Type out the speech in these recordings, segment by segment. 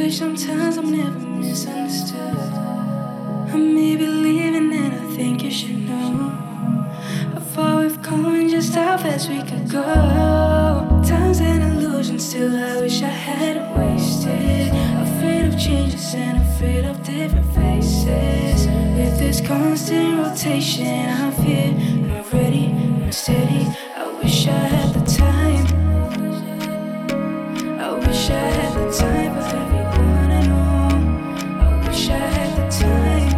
wish sometimes I'm never misunderstood. I may be leaving and I think you should know how far we've come and just how fast we could go. Time's an illusion, still I wish I hadn't wasted. Afraid of changes and afraid of different faces. With this constant rotation, I fear I'm not ready, I'm not steady. I wish I had the time. I wish I had the time for everyone I know. I wish I had the time.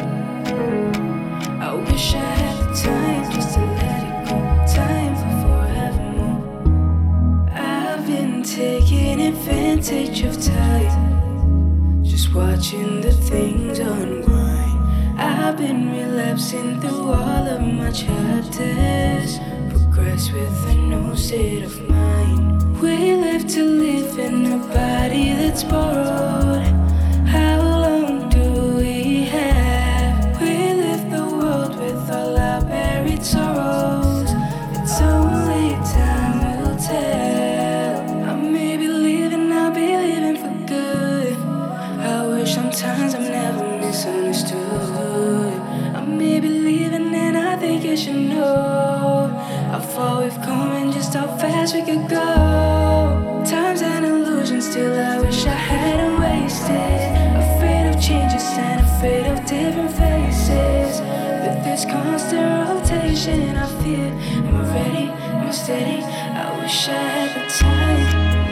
I wish I had the time just to let it go. Time for forevermore. I've been taking advantage of time, just watching the things unwind. I've been relapsing through all of my chapters, progress with a new state of mind. We live to live in a body that's borrowed. How long do we have? We live the world with all our buried sorrows. It's only time will tell. I may be leaving, I'll be leaving for good. I wish sometimes I'm never misunderstood. I may be leaving and I think you should know how far we've come and just how fast we could go. Time's an illusion, still I wish I hadn't wasted. Afraid of changes and afraid of different faces. With this constant rotation, I fear am I ready, am I steady? I wish I had the time.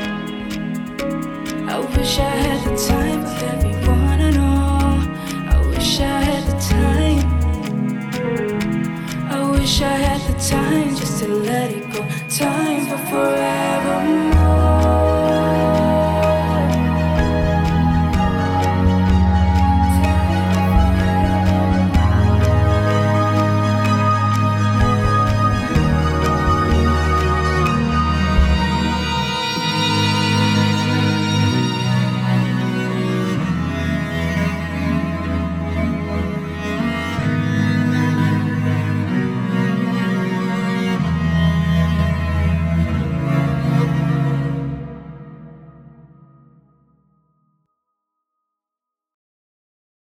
I wish I had the time for everyone I know. I wish I had the time. I wish I had the time just to let it go. Time for forevermore.